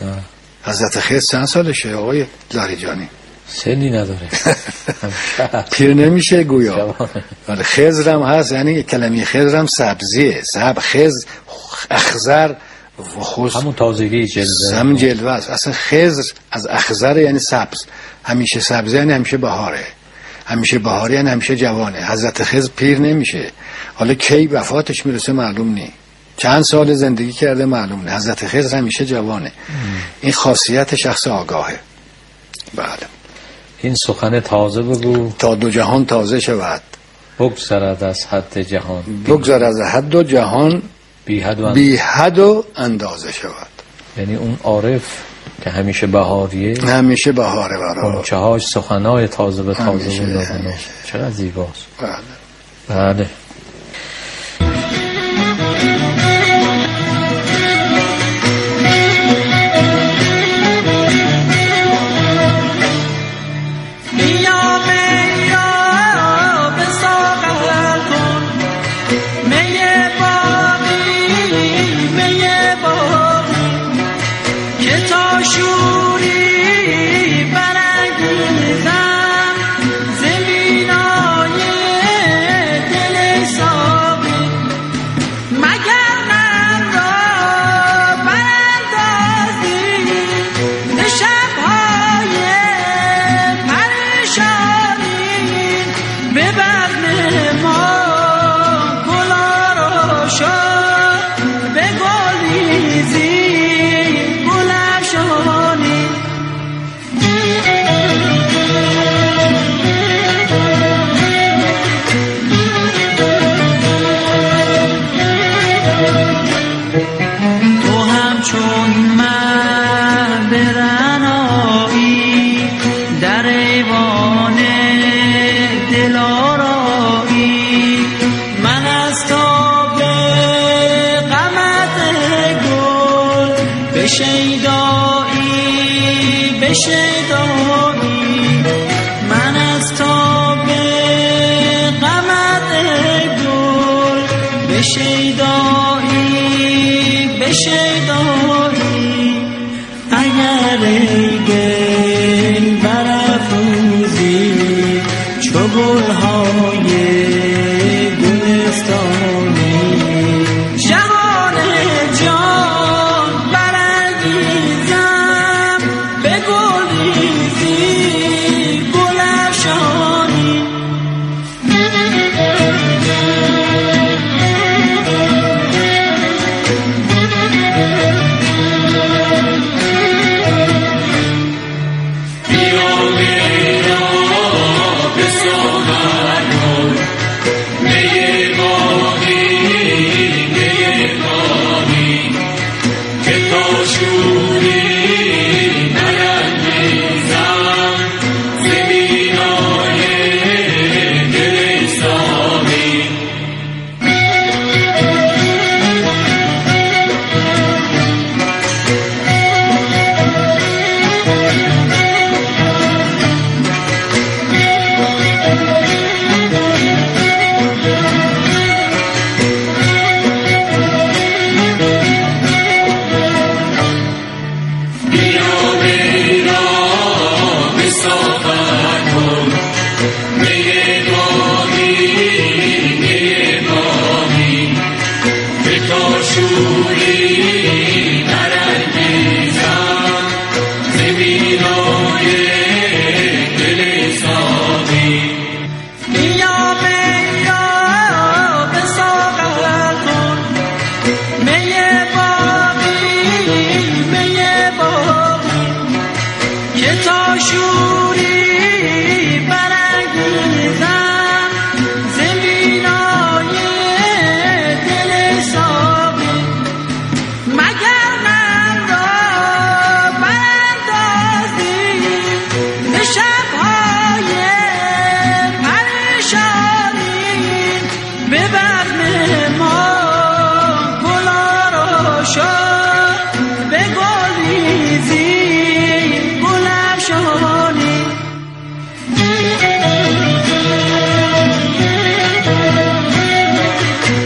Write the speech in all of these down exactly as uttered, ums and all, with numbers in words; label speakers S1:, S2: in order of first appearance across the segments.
S1: حضرت خضر چند سالشه آقای لاریجانی؟
S2: سنی نداره.
S1: پیر نمیشه گویا. ولی خضر هم هست، یعنی کلمه خضر هم سبزیه. سب خضر اخضر و خوش
S2: همون تازگی جلوه،
S1: همون جلوه است. اصلا خضر از اخضر یعنی سبز، همیشه سبزه یعنی همیشه بهاره، همیشه بهاره یعنی همیشه جوانه. حضرت خضر پیر نمیشه. حالا کی وفاتش میرسه معلوم نی، چند سال زندگی کرده معلوم نه. حضرت خضر همیشه جوانه. ام. این خاصیت شخص آگاهه. بله. این
S2: سخن تازه بگو
S1: تا دو جهان تازه شود،
S2: بگذرد از حد جهان،
S1: بگذرد از حد و جهان
S2: بی حد و,
S1: بی حد و اندازه شود.
S2: یعنی اون عارف که همیشه بهاریه،
S1: همیشه بهاره برای
S2: اون چهاش سخنای تازه به تازه بود. چقدر زیباست.
S1: بله
S2: بله.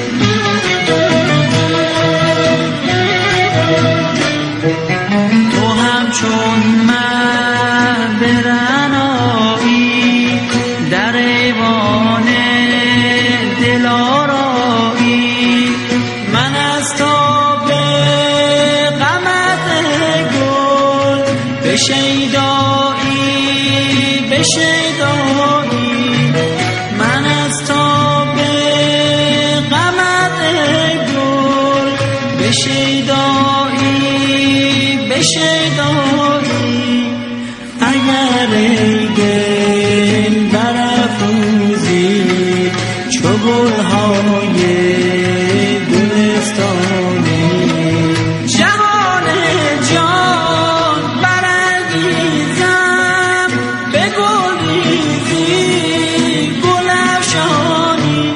S3: تو چون من برنایی در ایوان دلارایی من از تاب غمت گل به شیدایی به شیدایی من از تاب غمت گل به شیدایی به شیدایی اگر ای دل برافروزی چو گلهای گلستانی جهان جان برانگیزم به گلریزی گل افشانی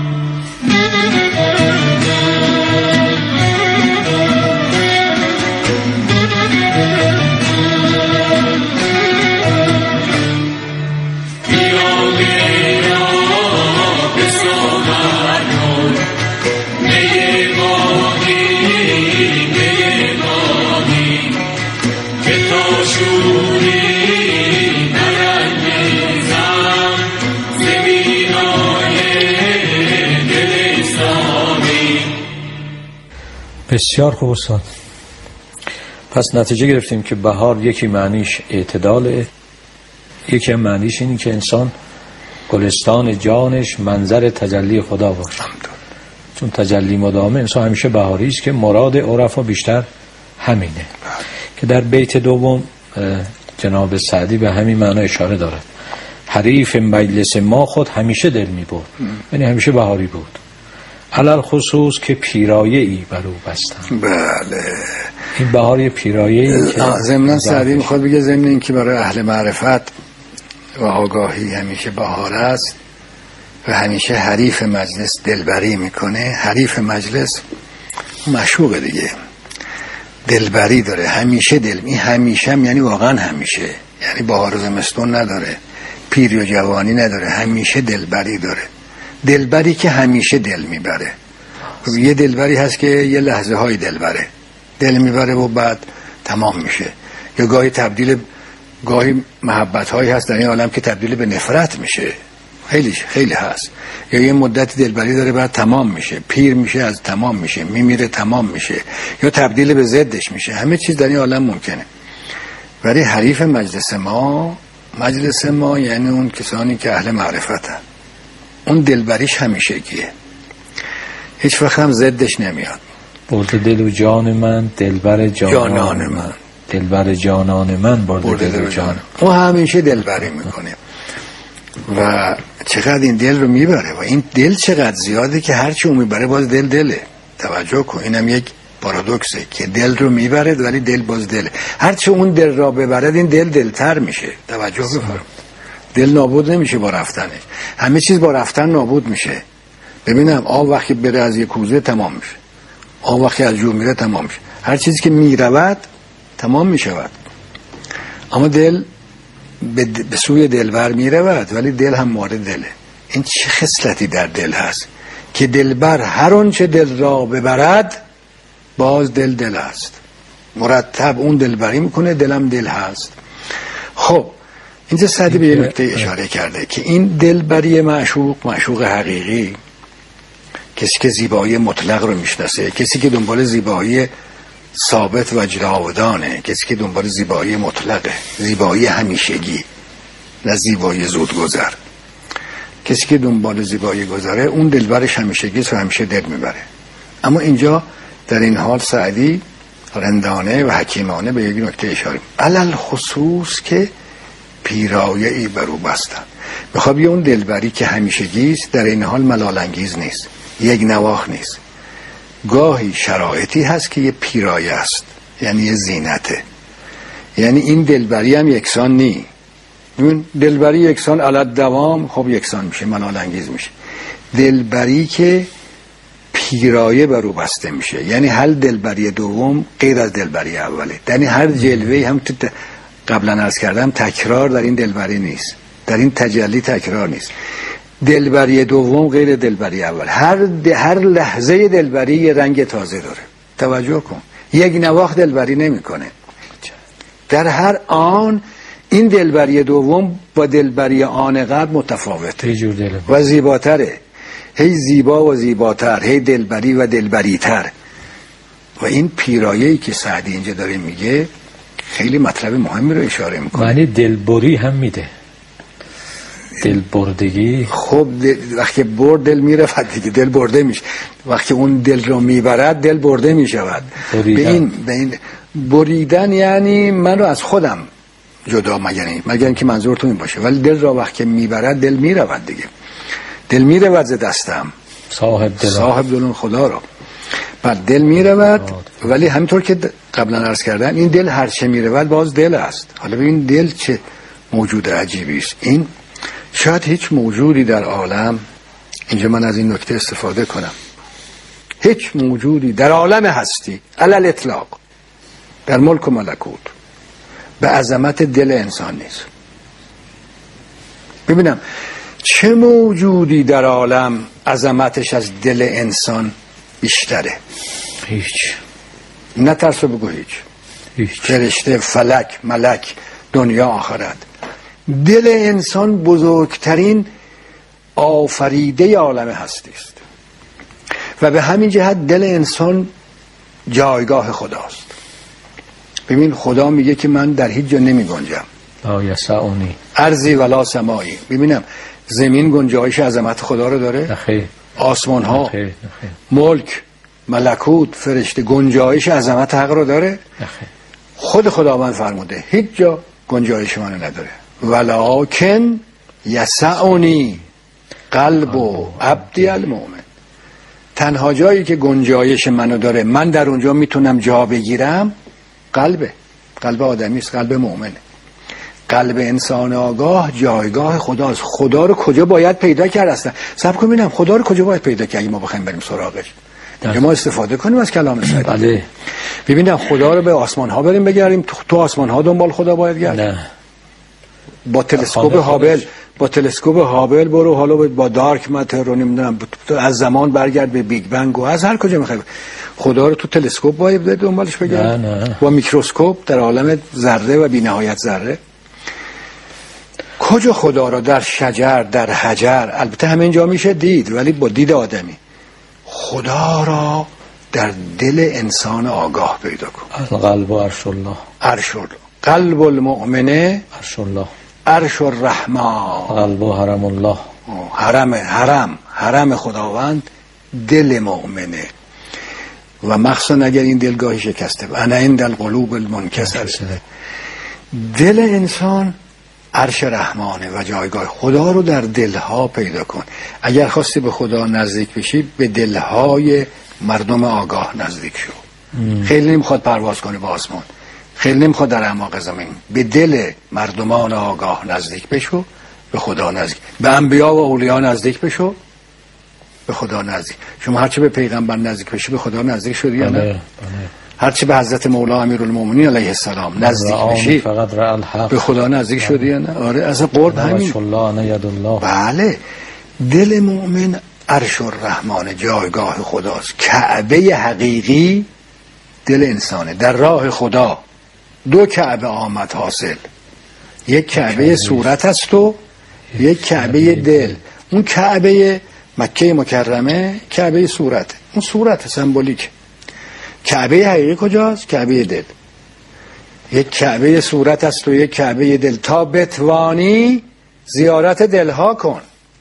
S2: بسیار خوب استاد. پس نتیجه گرفتیم که بهار یکی معنیش اعتداله، یکی هم معنیش اینی که انسان گلستان جانش منظر تجلی خدا باشه. چون تجلی مدامه انسان همیشه بهاری است که مراد عرفا بیشتر همینه که در بیت دوم جناب سعدی به همین معنی اشاره دارد. حریف مجلس ما خود همیشه دل می برد، یعنی همیشه بهاری بود، علل خصوص که پیرایه ای بر او بستن.
S1: بله
S2: این بهاری پیرایه ای که
S1: ضمن سعدی میخواد بگه ضمن این که برای اهل معرفت و آگاهی همیشه بهار است و همیشه حریف مجلس دلبری میکنه. حریف مجلس مشوق دیگه، دلبری داره، همیشه دل، این همیشه هم یعنی واقعا همیشه، یعنی بهار و زمستون نداره، پیر و جوانی نداره، همیشه دلبری داره. دلبری که همیشه دل میبره. یه دلبری هست که یه لحظه های دلبره، دل میبره و بعد تمام میشه. یا گاهی تبدیل، گاهی محبت هایی هست در این عالم که تبدیل به نفرت میشه، خیلی خیلی هست. یا یه مدت دلبری داره بعد تمام میشه، پیر میشه از تمام میشه، میمیره تمام میشه، یا تبدیل به ضدش میشه. همه چیز در این عالم ممکنه. ولی حریف مجلس ما، مجلس ما یعنی اون کسانی که اهل معرفتن، اون دلبریش همیشگیه، هیچ وقت هم ضدش نمیاد.
S2: برد دل و جان من دلبر جانان, جانان من دلبر جانان من برد دل و جان.
S1: اون همیشه دلبری میکنه و چقدر این دل رو میبره و این دل چقدر زیاده که هرچی اون میبره باز دل دله. توجه کن، اینم یک پارادوکسه که دل رو میبره ولی دل باز دله. هرچی اون دل را ببرد این دل دلتر میشه. توجه بفرم، دل نابود نمیشه با رفتنش، همه چیز با رفتن نابود میشه. ببینم آب وقتی بره از یک کوزه تمام میشه، آب وقتی از جو میره تمام میشه، هر چیزی که میرود تمام میشود. اما دل به سوی دلبر میرود ولی دل هم مارد دله. این چه خصلتی در دل هست که دلبر هر اون چه دل را ببرد باز دل دل است، مرتب اون دلبری میکنه، دلم دل هست. خب اینجا سعدی به یه نکته اشاره کرده که این دلبری معشوق، معشوق حقیقی، کسی که زیبایی مطلق رو میشناسه، کسی که دنبال زیبایی ثابت و جاودانه، کسی که دنبال زیبایی مطلقه، زیبایی همیشگی، نه زیبایی زودگذر. کسی که دنبال زیبایی گذره اون دلبرش همیشگی و همیشه دل میبره. اما اینجا در این حال سعدی رندانه و حکیمانه به یک نکته اشاره، علل خصوص که پیرایه ای بر او بستن. میخواد یه اون دلبری که همیشگیست در این حال ملال انگیز نیست، یک نواخ نیست. گاهی شرایطی هست که یه پیرایه است، یعنی یه زینته، یعنی این دلبری هم یکسان نی. اون دلبری یکسان علت دوام خب یکسان میشه، ملال انگیز میشه. دلبری که پیرایه بر او بسته میشه، یعنی هر دلبری دوم غیر از دلبری اوله، یعنی هر جلوه‌ای هم تو قبلا عرض کردم تکرار در این دلبری نیست، در این تجلی تکرار نیست. دلبری دوم غیر دلبری اول، هر هر لحظه دلبری یه رنگ تازه داره. توجه کن، یک نواخت دلبری نمیکنه، در هر آن این دلبری دوم با دلبری آن قبل متفاوته،
S2: یه جور دل
S1: و زیباتره، هی زیبا و زیباتر، هی دلبری و دلبریتر. و این پیرایه‌ای که سعدی اینجا داره میگه خیلی مطلب مهمی رو اشاره میکنه.
S2: معنی دلبری هم میده، دل بردگی.
S1: خب دل... وقتی برد دل میره دیگه دل برده میشه، وقتی اون دل رو میبرد دل برده میشود. به این به این بریدن یعنی من رو از خودم جدا، مگر این مگر اینکه منظورتون این باشه، ولی دل را وقتی میبرد دل میرود دیگه، دل میرود ز دستم،
S2: صاحب دل
S1: صاحب دلون خدا رو، بعد دل میرود. ولی همینطور که قبلا عرض کردم این دل هر چه میرود باز دل است. حالا ببین دل چه موجود عجیبی است. این شاید هیچ موجودی در عالم، اینجا من از این نکته استفاده کنم، هیچ موجودی در عالم هستی علل اطلاق در ملک و ملکوت به عظمت دل انسان نیست. ببینم چه موجودی در عالم عظمتش از دل انسان بیشتره؟
S2: هیچ.
S1: نه ترس بگو هیچ.
S2: هیچ.
S1: فرشته، فلک، ملک، دنیا، آخرت. دل انسان بزرگترین آفریده عالم هستی است و به همین جهت دل انسان جایگاه خداست. ببین خدا میگه که من در هیچ جا نمی گنجم،
S2: لا یسعنی
S1: ارضی ولا سمایی. ببینم زمین گنجایش عظمت خدا رو داره؟
S2: نخیر.
S1: آسمان ها،
S2: نخیر. نخیر.
S1: ملک، ملکوت، فرشته گنجایش عظمت حق رو داره؟
S2: نخیر.
S1: خود خداوند فرموده هیچ جا گنجایش منو نداره. ولکن یسعنی قلب و عبدی المؤمن. تنها جایی که گنجایش منو داره من در اونجا میتونم جا بگیرم قلبه، قلب آدمی است، قلب مؤمنه. قلب انسان آگاه جایگاه خداست. خدا رو کجا باید پیدا کرد اصلا؟ صبر کن ببینم خدا رو کجا باید پیدا کرد اگه ما بخوایم بریم سراغش. اینجا ما استفاده کنیم از کلام سعدی.
S2: بله.
S1: ببینم خدا رو به آسمان ها بریم بگردیم، تو, تو آسمان ها دنبال خدا باید گرد؟
S2: نه.
S1: با تلسکوپ هابل با تلسکوپ هابل برو، حالا با دارک ماتر رو نمیدونم از زمان برگرد به بیگ بنگ و از هر کجا میخوای خدا رو تو تلسکوپ باید دنبالش بگرد.
S2: نه نه.
S1: با میکروسکوپ در عالم ذره و بی‌نهایت ذره. کجا خدا رو؟ در شجر، در حجر، البته همه اینجا میشه دید ولی با دید آدمی. خدا را در دل انسان آگاه پیدا کن.
S2: قلب و عرش الله.
S1: عرش الله. قلب المؤمنه
S2: عرش الله.
S1: عرش الرحمن.
S2: قلب و حرم الله.
S1: حرم حرم حرم خداوند دل مؤمنه. و مخصوصا اگر این دلگاهی شکسته، انا عند القلوب المنکسره، دل انسان عرش رحمانه و جایگاه خدا رو در دلها پیدا کن. اگر خواستی به خدا نزدیک بشی به دلهای مردم آگاه نزدیک شو. ام. خیلی نمیخواد پرواز کنی به آسمان، خیلی نمیخواد در اعماق زمین، به دل مردمان آگاه نزدیک بشو، به خدا نزدیک، به انبیا و اولیا نزدیک بشو، به خدا نزدیک. شما هرچی به پیغمبر نزدیک بشی به خدا نزدیک شدی یا نه؟ هرچی به حضرت مولا امیرالمومنین علیه السلام نزدیک بشی به خدا نزدیک شدی یا نه؟ آره از قرب همین. بله. دل مؤمن عرش الرحمن جایگاه خداست. کعبه حقیقی دل انسانه. در راه خدا دو کعبه آمد حاصل، یک کعبه صورت است و یک کعبه دل. اون کعبه مکه مکرمه کعبه صورت، اون صورت سمبولیک. کعبه حقیقی کجاست؟ کعبه دل. یک کعبه صورت است و یک کعبه دل. تا بتوانی زیارت دلها کن.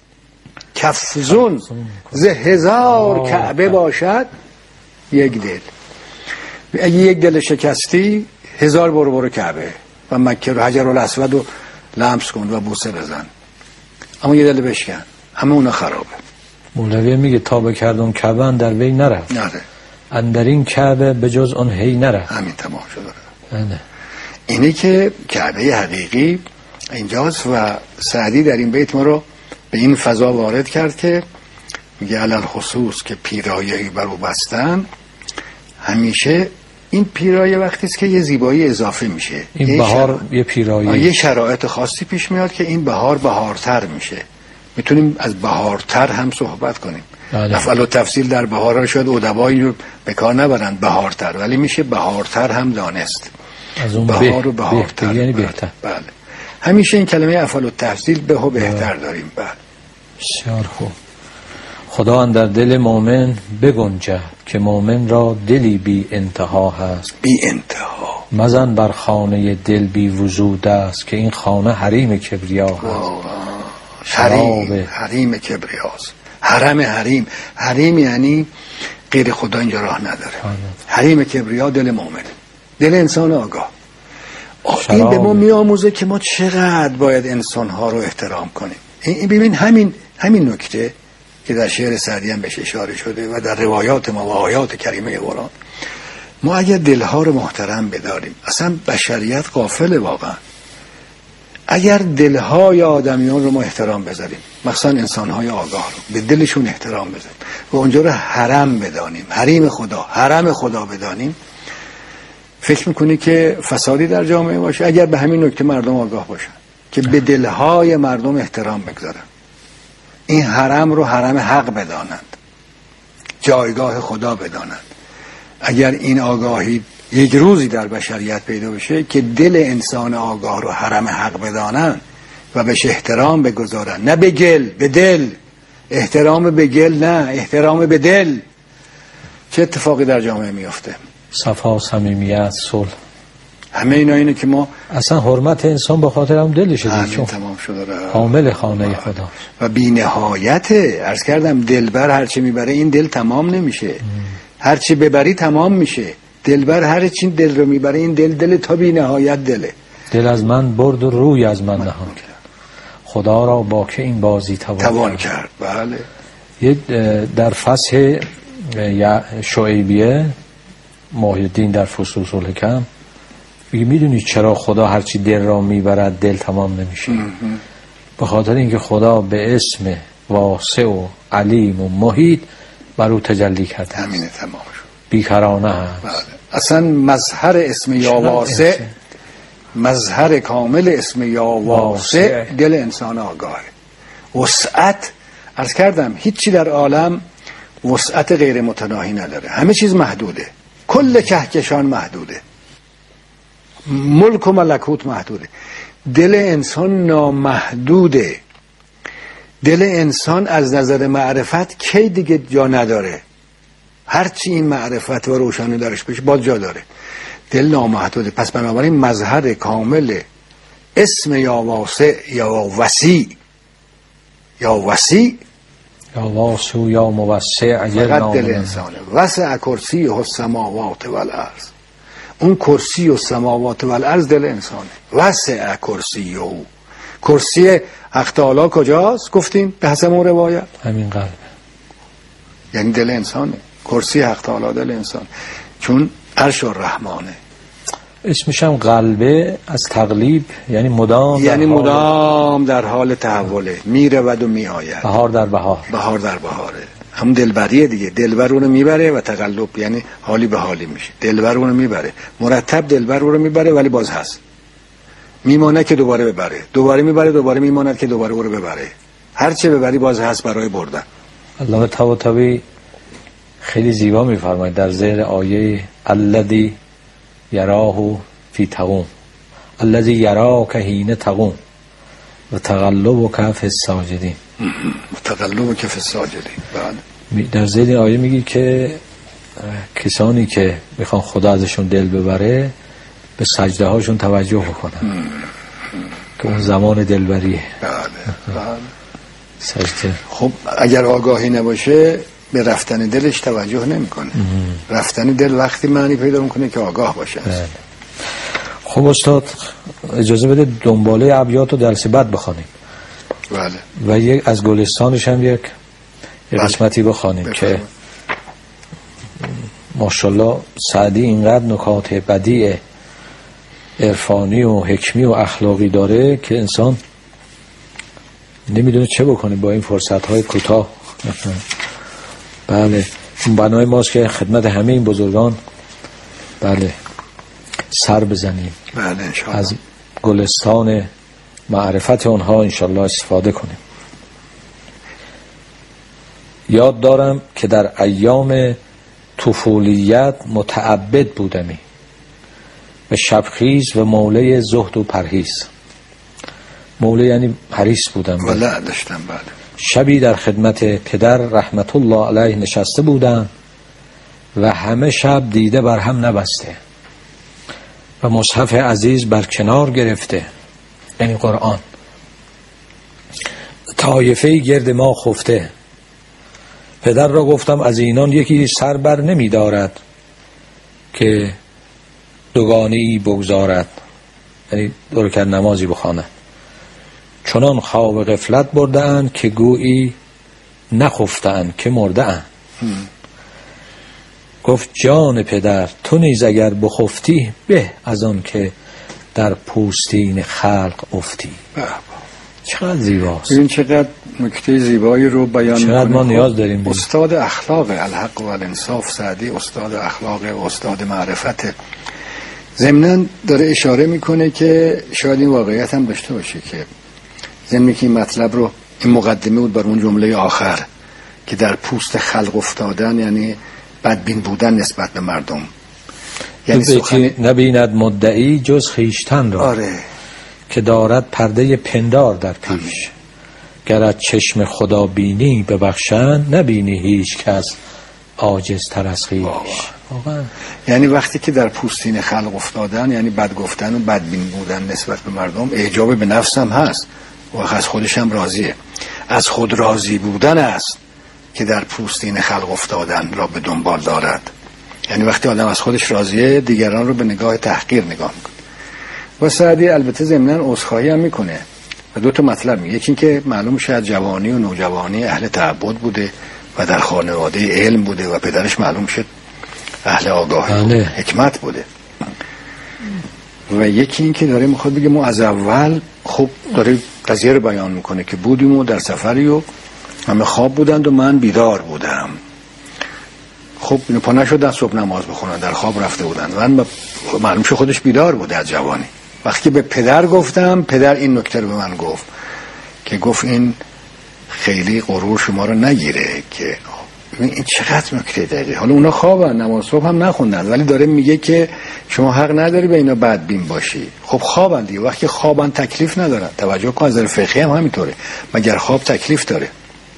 S1: کفزون ز هزار کعبه باشد یک دل. اگه یک دل شکستی هزار برو برو کعبه و مکه رو حجر الاسود رو لمس کن و بوسه بزن، اما یه دل بشکن، همه اونا خرابه.
S2: مولوی میگه تا بکردون کعبه اندر وی نرفت،
S1: نره
S2: اندر این کعبه به جز اون هی نرفت.
S1: همین تمام شده.
S2: نه.
S1: اینه که کعبه حقیقی اینجاست و سعدی در این بیت ما رو به این فضا وارد کرد که میگه علل خصوص که پیرایه‌ای بر او بستن. همیشه این پیرایه وقتی است که یه زیبایی اضافه میشه،
S2: این بهار یه پیرایه،
S1: یه شرایط خاصی پیش میاد که این بهار بهارتر میشه. میتونیم از بهارتر هم صحبت کنیم. افعال و تفصیل در بهار ها شاید ادبایی رو به کار نبرند بهارتر، ولی میشه بهارتر هم دانست.
S2: از اون
S1: بهار
S2: به...
S1: و بهارتر.
S2: یعنی
S1: بله.
S2: بهتر.
S1: بله. همیشه این کلمه افعال التفضیل به و بهتر داریم. بله.
S2: بسیار خوب. خدا اندر دل مؤمن بگنجد که مؤمن را دلی بی انتها هست،
S1: بی انتها.
S2: مزن بر خانه دل بی وجود است که این خانه حریم کبریا هست.
S1: حریم حریم کبریاست. حرم حریم حریم یعنی غیر خدا اینجا راه نداره. حریم کبریا دل مؤمن، دل انسان آگاه. این به ما میآموزه که ما چقدر باید انسانها رو احترام کنیم. این ببین همین همین نکته که در شعر سعدی هم بهش اشاره شده و در روایات ما و آیات کریمه قرآن، ما اگر دلها رو محترم بداریم، اصلا بشریت غافل واقعا، اگر دلهای آدمیان رو ما احترام بذاریم، مثلا انسانهای آگاه رو به دلشون احترام بذاریم و اونجا رو حرم بدانیم، حریم خدا، حرم خدا بدانیم، فکر میکنی که فسادی در جامعه باشه؟ اگر به همین نکته مردم آگاه باشن که به دلهای مردم احترام بگذارن، این حرم رو حرم حق بدانند، جایگاه خدا بدانند، اگر این آگاهی یک روزی در بشریت پیدا بشه که دل انسان آگاه رو حرم حق بدانند و بهش احترام بگذارن، نه به گل، به دل، احترام به گل نه، احترام به دل، چه اتفاقی در جامعه میفته؟
S2: صفا، صمیمیت، صلح،
S1: همه اینا اینه که ما
S2: اصلا حرمت انسان به خاطر هم دلشه دیگه، چون
S1: تمام شده
S2: حامل خانه خدا
S1: و بی نهایته. عرض کردم دلبر هرچی میبره این دل تمام نمیشه، هرچی ببری تمام میشه. دلبر هر چی دل رو میبره این دل دل تا بی نهایت دله.
S2: دل از من برد و روی از من نهان کرد، خدا را با که این بازی توان,
S1: توان کرد. بله.
S2: یک در فصح شعیبیه محی الدین در فصوص الحکم میگه میدونی چرا خدا هرچی دل را میبرد دل تمام نمیشه؟ به خاطر اینکه خدا به اسم واسع و علیم و محیط بر او تجلی کرده.
S1: همینه، تمام شد.
S2: بیکرانه هست.
S1: بله. اصلا مظهر اسم یا واسع، مظهر کامل اسم یا واسع دل انسان آگاهه. وسعت، عرض کردم هیچی در عالم وسعت غیر متناهی نداره، همه چیز محدوده، کل کهکشان محدوده، ملک و ملکوت محدوده. دل انسان نامحدوده. دل انسان از نظر معرفت کی دیگه جا نداره، هرچی این معرفت و روشنی درش بشه باز جا داره. دل نامحدوده. پس بنابراین مظهر کامل اسم یا واسع یا وسیع یا وسیع
S2: یا واسع یا موسع
S1: فقط دل انسانه. وسع کرسی السماوات والارض، اون کرسی و سماوات و الارض دل انسانه. وسع کرسی او، کرسی حق تعالی کجاست؟ گفتیم به حسب اون روایت
S2: همین قلب،
S1: یعنی دل انسانه. کرسی حق تعالی دل انسان، چون عرش الرحمانه.
S2: اسمش هم قلبه از تقلیب، یعنی مدام
S1: یعنی مدام در حال تحوله، میره و می آید.
S2: بهار در بهار،
S1: بهار در بهاره. هم دلبریه دیگه، دلبر اونو میبره و تقلب یعنی حالی به حالی میشه. دلبر اونو میبره، مرتب دلبر اونو میبره ولی باز هست، میمونه که دوباره ببره، دوباره میبره، دوباره میماند که دوباره اونو ببره. هر چه ببری باز هست برای بردن.
S2: علامه طباطبایی خیلی زیبا میفرماید در ذیل آیه الذی یراه فی تقوم، الذی یراک حین تقوم و تقلبک فی الساجدین،
S1: تقلبک فی الساجدین. بعد
S2: در ذیل آیه میگی که کسانی که میخوان خدا ازشون دل ببره به سجده هاشون توجه بکنن که اون زمان دلبریه.
S1: بله بله.
S2: سجده.
S1: خب اگر آگاهی نباشه به رفتن دلش توجه نمیکنه. رفتن دل وقتی معنی پیدا میکنه که آگاه باشه.
S2: بله. خب استاد اجازه بده دنباله ابیات رو درس بعد بخونیم.
S1: بله.
S2: و یک از گلستانش هم یک بله. قسمتی بخونیم که ماشاءالله سعدی اینقدر نکات بدیع عرفانی و حکمی و اخلاقی داره که انسان نمیدونه چه بکنه با این فرصت‌های کوتاه. بله بنای ماست که خدمت همه این بزرگان بله سر بزنیم.
S1: بله انشاءالله.
S2: از گلستان معرفت اونها انشاءالله استفاده کنیم. یاد دارم که در ایام طفولیت متعبد بودمی، و شبخیز و موله زهد و پرهیز. موله یعنی حریص بودن.
S1: ولع داشتن. بعد
S2: شبی در خدمت پدر رحمت الله علیه نشسته بودن و همه شب دیده بر هم نبسته و مصحف عزیز بر کنار گرفته، یعنی قرآن. طایفه گرد ما خفته. پدر را گفتم از اینان یکی سر بر نمی دارد که دوگانی بگذارد، یعنی دو رکعت نمازی بخواند. چنان خواب غفلت برده‌اند که گویی نخفته‌اند که مرده‌اند. گفت جان پدر تو نیز اگر بخفتی به از آن که در پوستین خلق افتی. چقدر زیباست.
S1: این چقدر نکته زیبایی رو بیان می‌کنه.
S2: چقدر ما نیاز داریم بیم.
S1: استاد اخلاق الحق و الانصاف سعدی استاد اخلاق و استاد معرفت. ضمناً داره اشاره میکنه که شاید این واقعیت هم داشته باشه که ضمن که این مطلب رو، این مقدمه بود بر اون جمله آخر که در پوست خلق افتادن یعنی بدبین بودن نسبت به مردم.
S2: یعنی سخن نبیند مدعی جز خیشتن را.
S1: آره.
S2: که دارد پرده پندار در پیش. گرد چشم خدا بینی ببخشند نبینی هیچ کس عاجز تر از خویش.
S1: یعنی وقتی که در پوستین خلق افتادن یعنی بد گفتن و بدبین بودن نسبت به مردم، اعجاب به نفس هم هست و از خودش هم راضیه. از خود راضی بودن است که در پوستین خلق افتادن را به دنبال دارد. یعنی وقتی آدم از خودش راضیه دیگران رو به نگاه تحقیر نگاه میکنه. و سعدی البته ضمناً عذرخواهی هم میکنه و دو تا مطلب میگه. یکی این که معلوم شد جوانی و نوجوانی اهل تعبد بوده و در خانواده علم بوده و پدرش معلوم شد اهل آگاهی بوده، حکمت بوده. و یکی این که داره میخواد بگه ما از اول خب داره قضیه رو بیان میکنه که بودیم و در سفری و همه خواب بودند و من بیدار بودم. خب اینو پا نشدن صبح نماز بخونن، در خواب رفته بودن. من معلوم شد خودش بیدار بوده از جوانی. وقتی به پدر گفتم، پدر این نکته رو به من گفت که گفت این خیلی غرور شما رو نگیره که این چقدر نکته دقیقه. حالا اونا خوابن، نماز صبح هم نخوندن، ولی داره میگه که شما حق نداری به اینا بدبین باشی. خب خوابن دیگه، وقتی خوابن تکلیف ندارن. توجه کن از نظر فقهی هم همینطوره، مگر خواب تکلیف داره؟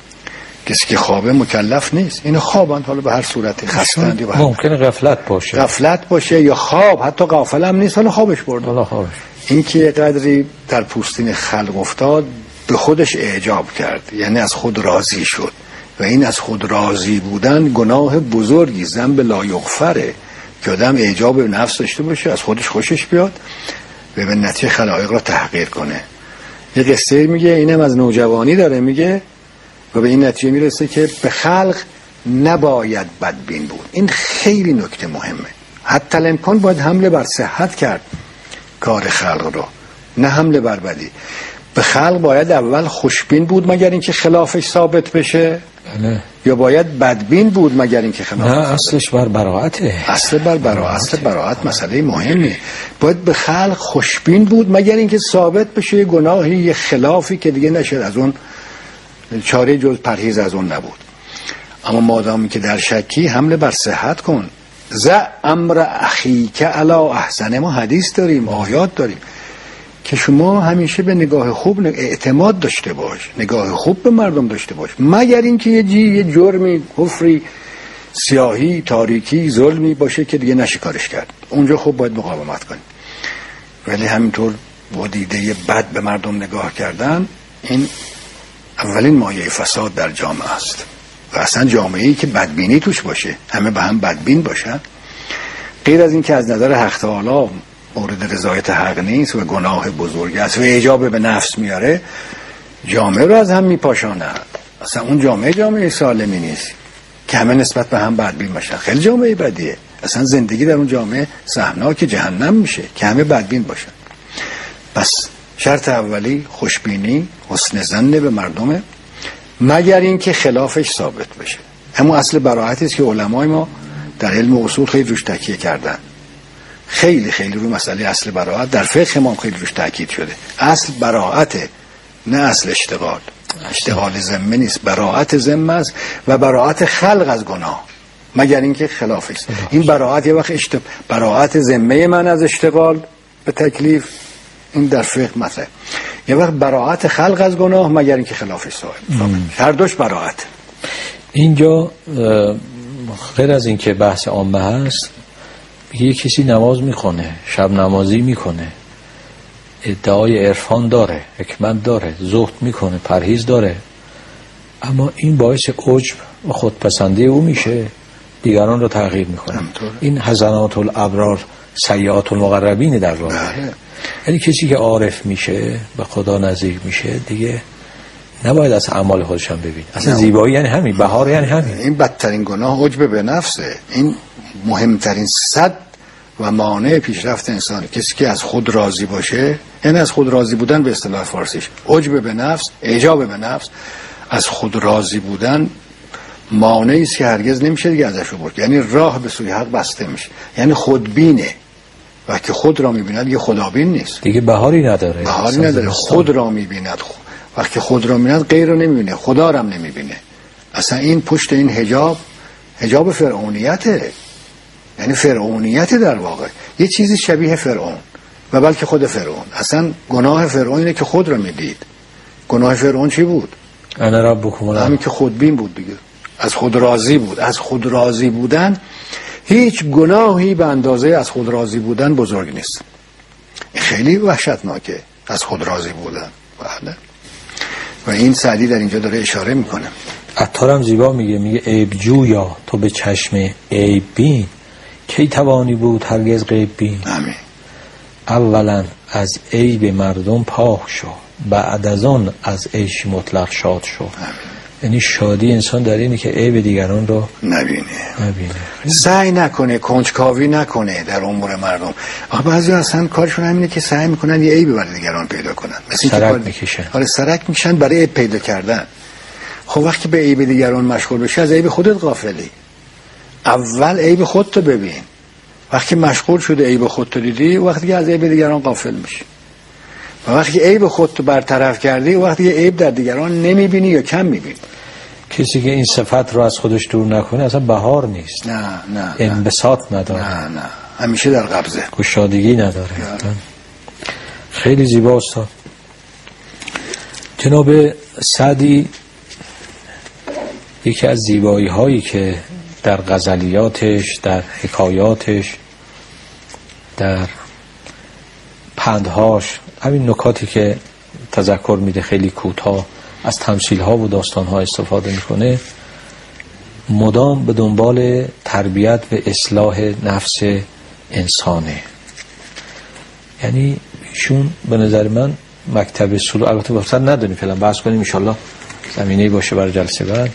S1: کسی که خوابه مکلف نیست. اینو خوابن، حالا به هر صورتی خستند یا
S2: ممکنه غفلت باشه،
S1: غفلت باشه یا خواب، حتی غافل هم نیست، حالا خوابش برد.
S2: حالا خوابش
S1: این که قدری در پوستین خلق افتاد به خودش اعجاب کرد، یعنی از خود راضی شد. و این از خود راضی بودن گناه بزرگی، ذنب لا یغفره که آدم اعجاب به نفس داشته باشه، از خودش خوشش بیاد و به نتیجه خلایق را تحقیر کنه. یه قصه میگه، اینم از نوجوانی داره میگه و به این نتیجه میرسه که به خلق نباید بدبین بود. این خیلی نکته مهمه. حتی الامکان باید حمله بر صحت کرد کار خلق رو، نه حمله بر بدی. به خلق باید اول خوشبین بود مگر اینکه خلافش ثابت بشه،
S2: نه.
S1: یا باید بدبین بود مگر اینکه خلافش
S2: نه، اصلش بر براعته.
S1: اصل بر براعت. اصل براعت مسئله مهمه. باید به خلق خوشبین بود مگر اینکه ثابت بشه گناهی، یه خلافی که دیگه نشد از اون چاره جز پرهیز از اون نبود. اما مادامی که در شکی، حمله بر صحت کن. ز امر اخیک علی احسن. ما حدیث داریم، آیات داریم که شما همیشه به نگاه خوب اعتماد داشته باش، نگاه خوب به مردم داشته باش، مگر اینکه یه جی یه جرمی، کفری، سیاهی، تاریکی، ظلمی باشه که دیگه نشه کارش کرد. اونجا خوب باید مقاومت کنی. ولی همینطور با دیده بد به مردم نگاه کردن، این اولین مایه فساد در جامعه است. و اصلا جامعه‌ای که بدبینی توش باشه، همه به هم بدبین باشن، غیر از این که از نظر حق تعالی مورد رضایت حق نیست و گناه بزرگ است و اعجاب به نفس میاره، جامعه رو از هم میپاشانه. اصلا اون جامعه جامعه سالمی نیست که همه نسبت به هم بدبین باشن. خیلی جامعه بدیه. اصلا زندگی در اون جامعه سهمناک جهنم میشه که همه بدبین باشن. پس شرط اولی خوشبینی، حسن ظن به مردمه، مگر این که خلافش ثابت بشه. همون اصل براعتی است که علمای ما در علم اصول خیلی روش تکیه کردن. خیلی خیلی رو مسئله اصل براعت در فقه ما خیلی روش تاکید شده. اصل براعته، نه اصل اشتغال. اشتغال ذمه نیست، براعت ذمه است و براعت خلق از گناه. مگر اینکه خلاف است. این براءت یه وقت اشتباه، براءت ذمه من از اشتغال به تکلیف، این در فقه مطلب. یه وقت براءت خلق از گناه مگر اینکه خلاف است. هر دوش براءت.
S2: اینجا غیر از اینکه بحث عامه هست، یه کسی نماز میخونه، شب نمازی میکنه، ادعای عرفان داره، حکمت داره، زهد میکنه، پرهیز داره، اما این باعث عجب و خودپسندی او میشه، دیگران رو تغییر میکنه. این حسنات الابرار سیئات المقربین در واقع. یعنی کسی که عارف میشه، به خدا نزدیک میشه، دیگه نباید از اعمال خودش هم ببین. اصلا زیبایی یعنی همین، بهار یعنی همین.
S1: این بدترین گناه عجب به نفسه. این مهمترین صد و مانع پیشرفت انسان. کسی که از خود راضی باشه، یعنی از خود راضی بودن به اصطلاح فارسیش عجب به نفس، اعجاب به نفس، از خود راضی بودن مانعی است که هرگز نمیشه دیگه ازش عبور. یعنی راه به سوی حق بسته میشه. یعنی خودبینه. وقتی خود را میبیند دیگه خدابین نیست.
S2: دیگه بهاری نداره.
S1: بهاری نداره. خود را میبیند. وقتی خود را میبیند غیر را نمیبینه، خدا را هم نمیبینه. اصلا این پشت این حجاب، حجاب فرعونیته. یعنی فرعونیت در واقع یه چیزی شبیه فرعون و بلکه خود فرعون. اصلا گناه فرعون اینه که خود را میدید. گناه فرعون چی بود؟
S2: انا ربکم الأعلی.
S1: همین که خودبین بود دیگه، از خود راضی بود. از خود راضی بودن، هیچ گناهی به اندازه از خود راضی بودن بزرگ نیست. خیلی وحشتناکه از خود راضی بودن. بله. و این سعدی در اینجا داره اشاره میکنه.
S2: عطارم زیبا میگه، میگه عیب جویا تو به چشم عیب بین، کی توانی بود هرگز غیب بین.
S1: آمین.
S2: اولا از عیب مردم پاک شو، بعد از آن از عیش مطلق شاد شو. آمین. یعنی شادی انسان در اینه که عیب دیگران رو
S1: نبینه،
S2: نبینه،
S1: سعی نکنه، کنجکاوی نکنه در امور مردم. آخه بعضی اصلا کارشون همینه که سعی میکنن یه عیب برای دیگران پیدا کنن، مثل
S2: سرک میکشن.
S1: آره سرک میکشن برای عیب پیدا کردن. خب وقتی به عیب دیگران مشغول بشی از عیب خودت غافلی. اول عیب خودتو ببین. وقتی مشغول شده عیب خودتو دیدی، وقتی که از عیب دیگران غافل میشی. و وقتی عیب خودتو برطرف کردی، وقتی عیب در دیگران نمیبینی یا کم میبینی.
S2: کسی که این صفت رو از خودش دور نکنه اصلا بهار نیست.
S1: نه نه
S2: انبساط نداره.
S1: نه نه همیشه در قبضه،
S2: گشادگی نداره. نه. خیلی زیبا استاد. جناب سعدی یکی از زیبایی هایی که در غزلیاتش، در حکایاتش، در پندهاش، همین نکاتی که تذکر میده خیلی کوتاه، از تمثیل ها و داستان ها استفاده میکنه، مدام به دنبال تربیت و اصلاح نفس انسانه. یعنی ایشون به نظر من مکتب سلوک، البته بحثا نداریم فعلا، بحث کنیم انشالله زمینه‌ای باشه برای جلسه بعد.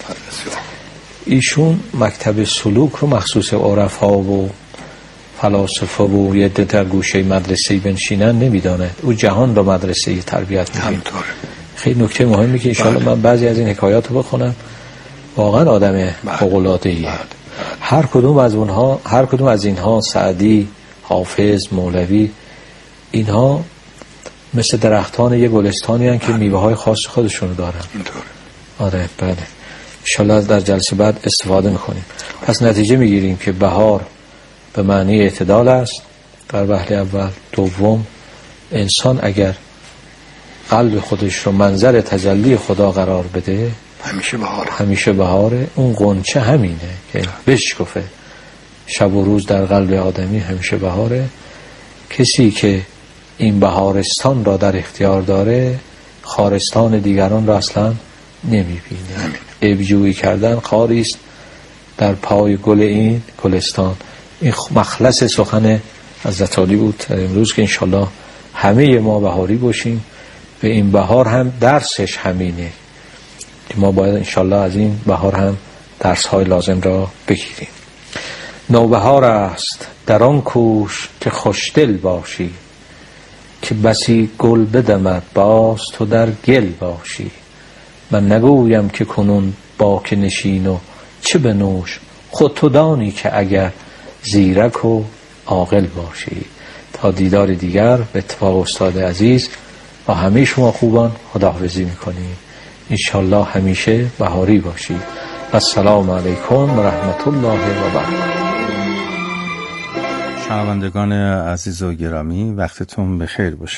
S2: ایشون مکتب سلوک رو مخصوص عرفا و فلاسفه و یه در گوشه مدرسه‌ای بنشینن نمیدانه، او جهان رو مدرسه‌ای تربیت می‌کنه. خیلی نکته مهمی که انشالله من بعضی از این حکایات رو بخونم، واقعا آدم فوق‌العاده‌ایه. هر کدوم از اونها، هر کدوم از اینها، سعدی، حافظ، مولوی، اینها مثل درختان یه گلستانی هستند که میوه‌های خاص خودشونو دارن. آره بله. انشالله در جلسه بعد استفاده میکنیم. پس نتیجه میگیریم که بهار به معنی اعتدال است در وهله اول. دوم، انسان اگر قلب خودش رو منظر تجلی خدا قرار بده،
S1: همیشه بهاره.
S2: همیشه بهاره. اون غنچه همینه که بشکفه شب و روز در قلب آدمی، همیشه بهاره. کسی که این بهارستان را در اختیار داره، خارستان دیگران را اصلا نمیبینه. عیب‌جویی کردن خاری است در پای گل این گلستان. این مخلص سخن حضرت علی بود امروز که انشالله همه ما بهاری باشیم و این بهار هم درسش همینه که ما باید انشالله از این بهار هم درس های لازم را بگیریم. نوبهار است در آن کوش که خوشدل باشی، که بسی گل بدمد باز تو در گل باشی. من نگویم که کنون با که نشین و چه بنوش، خود تو دانی که اگر زیرک و عاقل باشی. تا دیدار دیگر به اتفاق استاد عزیز با همه شما خوبان خداحافظی میکنیم. انشالله همیشه بهاری باشید. السلام علیکم و رحمت الله و برکاته.
S4: شنوندگان عزیز و گرامی، وقتتون بخیر باشه.